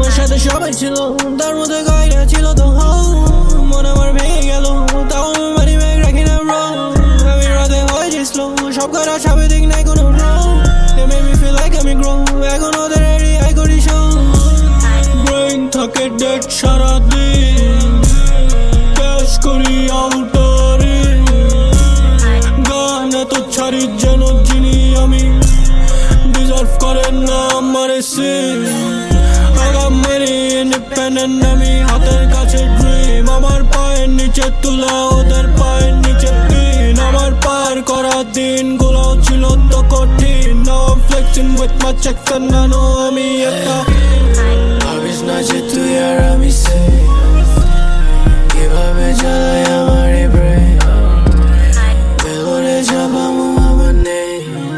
আমার সাথে সবাই ছিল, তার মধ্যে কয়টা ছিল তো মন আমার ভেঙে গেল, তাও আমি মানি ব্যাগ রাখি না ব্রো। আমি রাতে হয়েছি স্লো, সব করা ছাপে দিক নাই কোনো bro. They make me feel like আমি grow, এখন ওদের এরিয়ায় করি show। ব্রেইন থাকে ডেড সারাদিন, ক্যাশ করি আউটারে, গান এত ছাড়ি যেন চিনি আমি, ডিজার্ভ করে না আমার সিন। ইন্ডিপেন্ডেন্ট আমি, হাতের কাছে ড্রিম, আমার পায়ের নিচে তুলা ওদের পায়ের নিচে পিন। আমার পার করা দিন গুলো ছিল তো কঠিন, now I'm flexing with my checks and I know আমি একটা ভাবিস না যে তুই আর আমি same, কিভাবে চালাই আমার এই ব্রেন, বেলুনে চাপামো আমার নেই,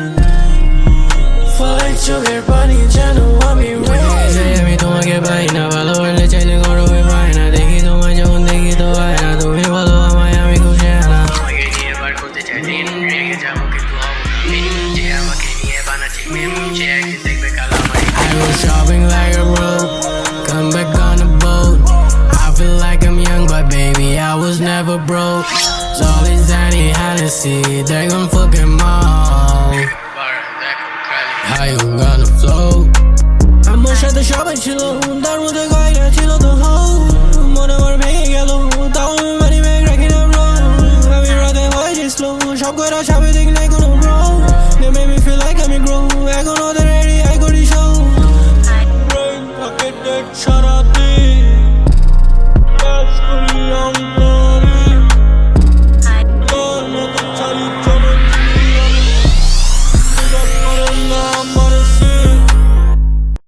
ফলাই চোখের পানি যেন আমি আমি তোমাকে পাই না, ভালোবাসলে চাইলে গরমে পাই না, দেখি তোমায় যখন দেখি তো হয় না, তুমি বলো আমায় আমি খুশি না। তোমাকে নিয়ে বার করতে চাই দিন, রেগে যাবো কিন্তু হবো না মিন, যে আমাকে নিয়ে বানাচ্ছে মেম, যে একদিন দেখবে কাল আমার। I go shopping like a bro, come back on the boat, I feel like I'm young but baby I was never broke. All this Danny Hennessy, they gon' fucking mouth, how you gonna float? আমার সাথে সবাই ছিল, তার মধ্যে কয়টা ছিল তো মন আমার ভেঙে গেল, তাও আমি মানি ব্যাগ রাখি না ব্রো। আমি রাতে হয়েছি স্লো, সব কয়টা ছাপে